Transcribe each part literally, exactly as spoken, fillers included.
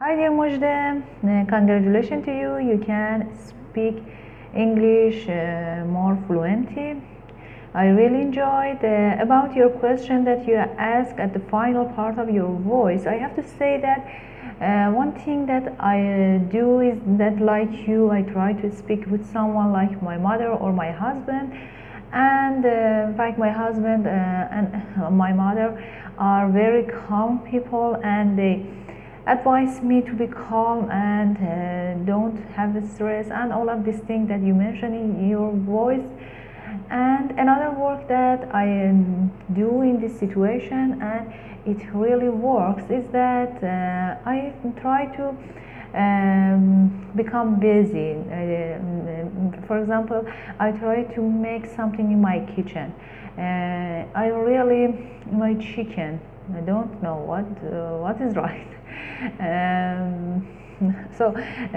Hi dear Mojde, Uh, congratulations to you. You can speak English uh, more fluently. I really enjoyed uh, about your question that you asked at the final part of your voice. I have to say that uh, one thing that I uh, do is that, like you, I try to speak with someone like my mother or my husband. And uh, in fact, my husband uh, and my mother are very calm people, and they advise me to be calm and uh, don't have stress and all of these things that you mentioned in your voice. And another work that I um, do in this situation, and it really works, is that uh, I try to um, become busy. Uh, for example, I try to make something in my kitchen. Uh, I really my chicken. I don't know what uh, what is right. Um, so uh,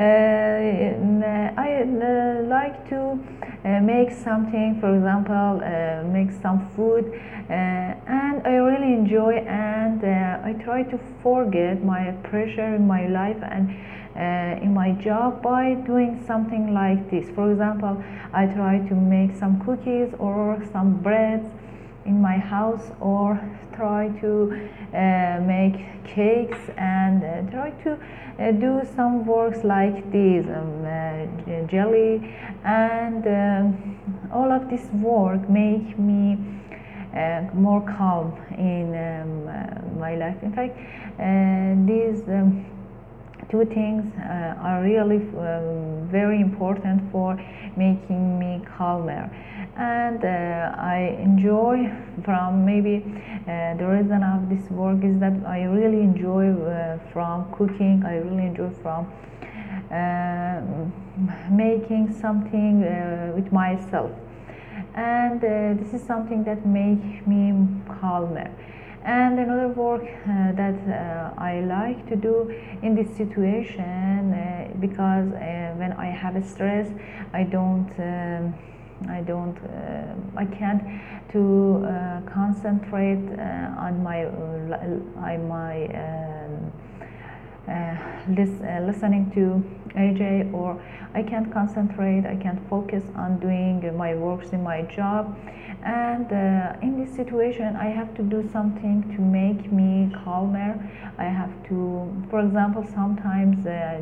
I uh, like to uh, make something, for example, uh, make some food, uh, and I really enjoy, and uh, I try to forget my pressure in my life and uh, in my job by doing something like this. For example, I try to make some cookies or some breads in my house, or try to uh, make cakes, and uh, try to uh, do some works like this, um, uh, jelly, and um, all of this work make me uh, more calm in um, uh, my life. In fact, uh, these um, two things uh, are really um, very important for making me calmer. And uh, I enjoy from maybe uh, the reason of this work is that I really enjoy uh, from cooking. I really enjoy from uh, making something uh, with myself, and uh, this is something that makes me calmer. And another work uh, that uh, I like to do in this situation, uh, because uh, when I have stress, I don't um, I don't uh, I can't to uh, concentrate uh, on my uh, on my um, uh, lis- uh, listening to A J, or I can't concentrate, I can't focus on doing my works in my job. And uh, in this situation, I have to do something to make me calmer. I have to, for example, sometimes uh,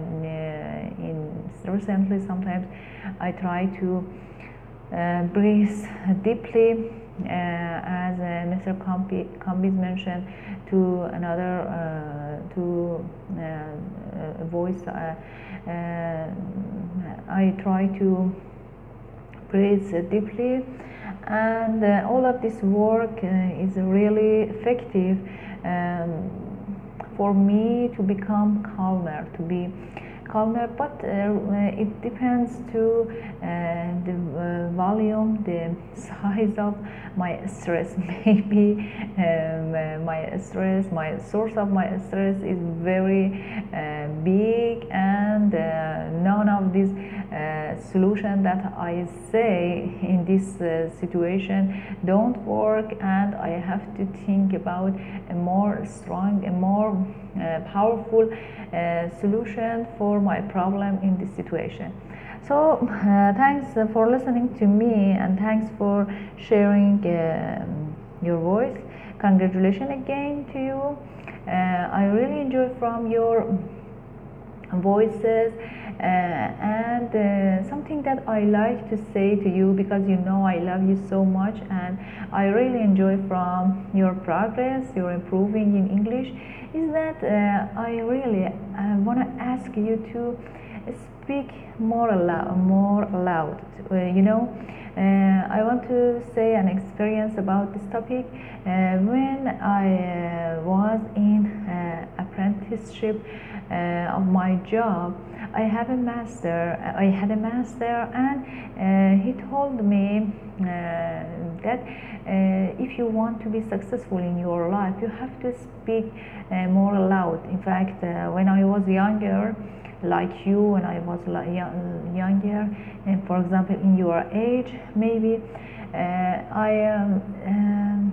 in recently, sometimes I try to uh, breathe deeply, uh, as uh, Mister Cambi mentioned, to another uh, to uh, uh, voice. Uh, uh, I try to breathe deeply, and uh, all of this work uh, is really effective um, for me to become calmer, to be calmer. But uh, it depends to uh, the uh, volume, the size of my stress. Maybe um, uh, my stress, my source of my stress is very uh, big, and uh, none of these uh, solution that I say in this uh, situation don't work, and I have to think about a more strong, a more uh, powerful uh, solution for my problem in this situation. So uh, thanks for listening to me, and thanks for sharing uh, your voice. Congratulations again to you. uh, I really enjoy from your voices, uh, and uh, something that I like to say to you, because you know I love you so much, and I really enjoy from your progress, your improving in English, is that uh, I really uh, want to ask you to speak more loud, more loud. Uh, you know, uh, I want to say an experience about this topic. Uh, when I uh, was in uh, apprenticeship uh, of my job, I have a master. I had a master, and uh, he told me uh, that uh, if you want to be successful in your life, you have to speak uh, more loud. In fact, uh, when I was younger, like you, when I was younger, and for example in your age, maybe uh, I um,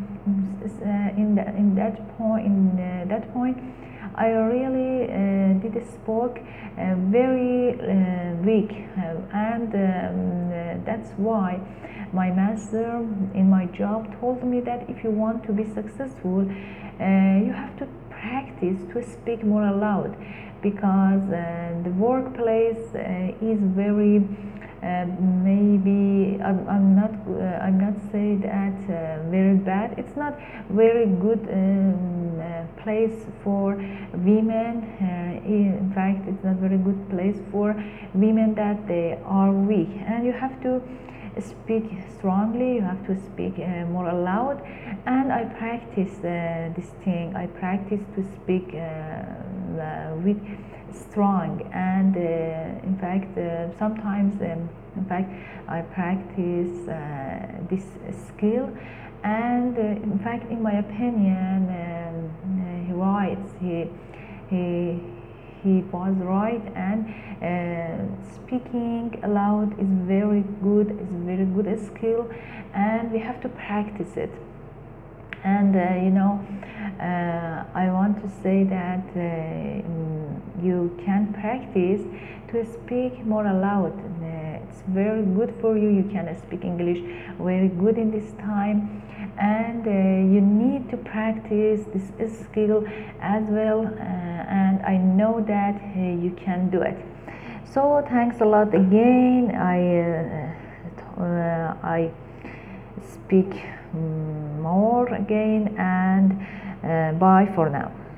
um, uh, in, the, in that point in uh, that point I really uh, did spoke uh, very uh, weak, uh, and um, uh, that's why my master in my job told me that if you want to be successful, uh, you have to practice to speak more aloud, because uh, the workplace uh, is very uh, maybe I'm, I'm not uh, I'm not saying that uh, very bad. It's not very good um, uh, place for women. Uh, in fact, it's not very good place for women that they are weak, and you have to speak strongly, you have to speak uh, more aloud. And I practice uh, this thing. I practice to speak uh, uh, with strong, and uh, in fact uh, sometimes um, in fact I practice uh, this skill, and uh, in fact in my opinion um, he writes he he he was right, and uh, speaking aloud is very good, is very good skill, and we have to practice it. And uh, you know uh, I want to say that uh, you can practice to speak more aloud. Uh, it's very good for you. You can speak English very good in this time, and uh, you need to practice this skill as well, uh, and I know that uh, you can do it. So thanks a lot again. I uh, uh, I speak more again, and uh, bye for now.